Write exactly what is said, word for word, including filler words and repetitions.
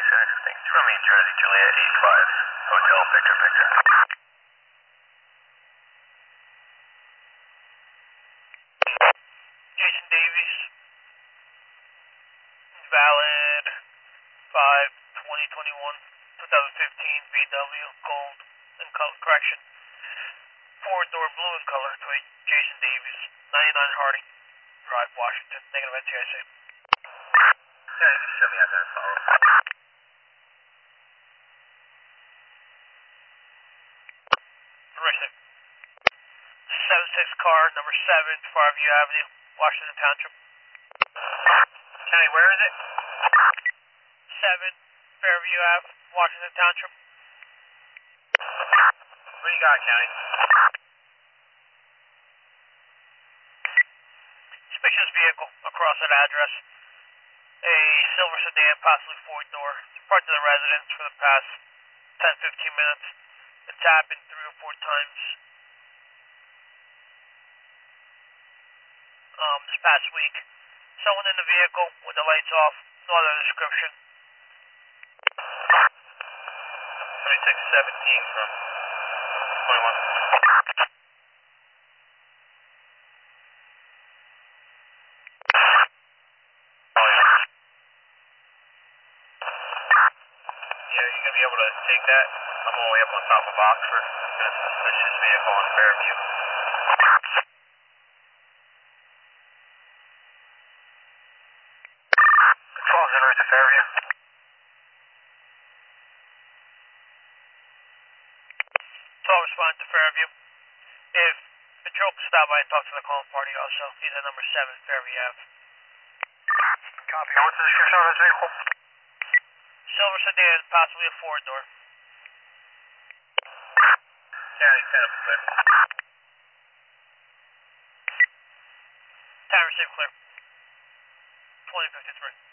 sir. Thanks for me, Charlie Juliet eighty-five. Hotel Victor Victor. Jason Davies. Valid five twenty twenty-one, twenty fifteen V W gold in color correction. Four door blue in color to a Jason Davies, ninety-nine Harding Drive, Washington. Negative N T I C. Yeah, you can show me out there and follow. Racing. seven six car, number seven, Farview Avenue, Washington Township. County, where is it? seven, Fairview Ave, Washington Township. What do you got, County? Suspicious vehicle across that address. A silver sedan, possibly four door. It's parked to the residence for the past ten fifteen minutes. It's happened three or four times um, this past week. Someone in the vehicle with the lights off, no other description. twenty-six seventeen from twenty-one. Oh, yeah. Yeah, you're going to be able to take that. I'm all the way up on top of Oxford. There's a suspicious vehicle on Fairview. Control's en route to Fairview. So I'll respond to Fairview. If Patrol can stop by and talk to the calling party also, he's at number seven, Fairview Ave. Copy. What's the description of this vehicle? Silver sedan, possibly a four door. County, ten up clear. Time receive clear. twenty fifty-three.